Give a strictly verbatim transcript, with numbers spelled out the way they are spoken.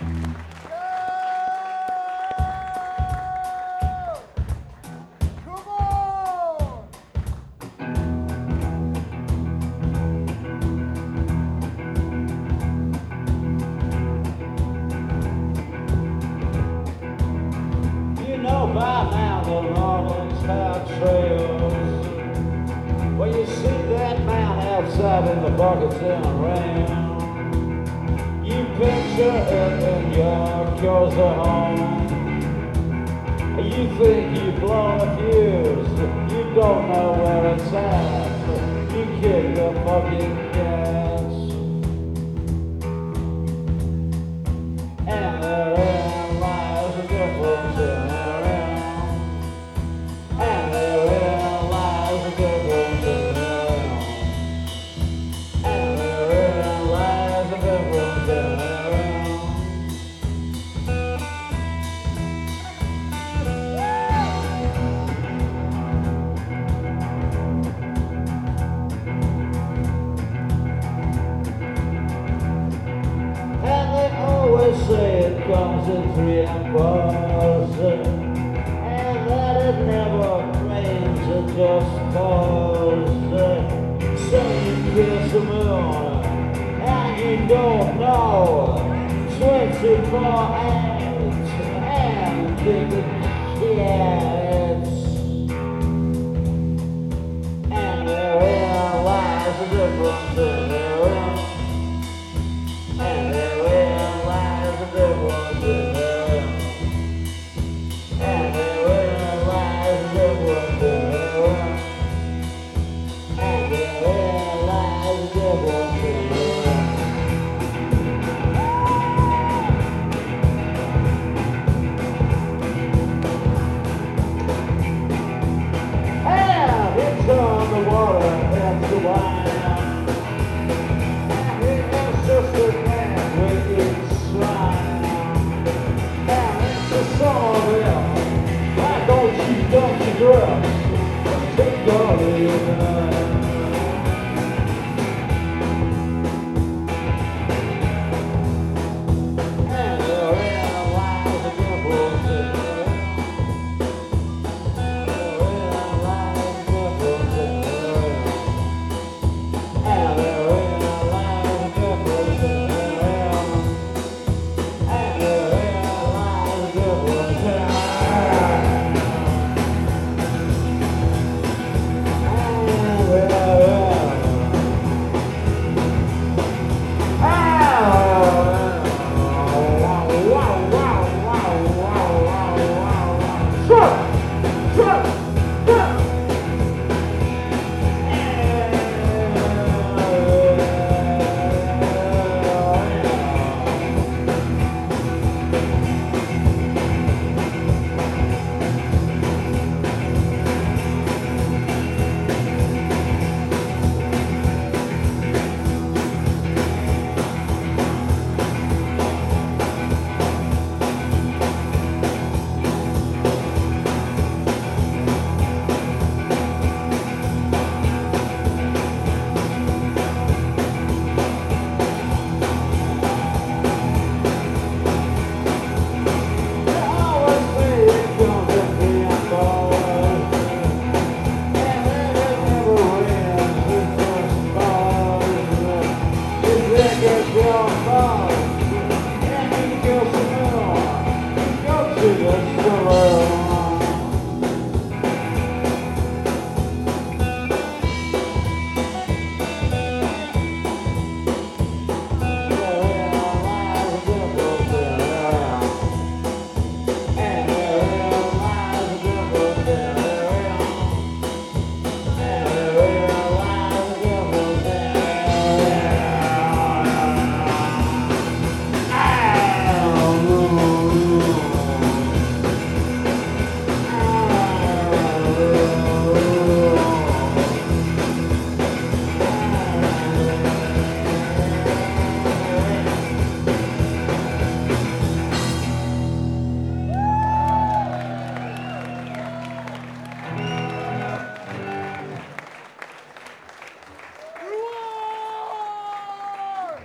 By now the Rawlins have trails. Well, you see that man outside in the buckets in the rain. You picture it in your cures at home. You think you blow a fuse, you don't know where it's at. You kick the fucking gas. And therein lies the difference in say it comes in three and fours, and that it never rains, it just pours. So you kiss the moon, and you don't know twenty-four hours, and think it, yeah.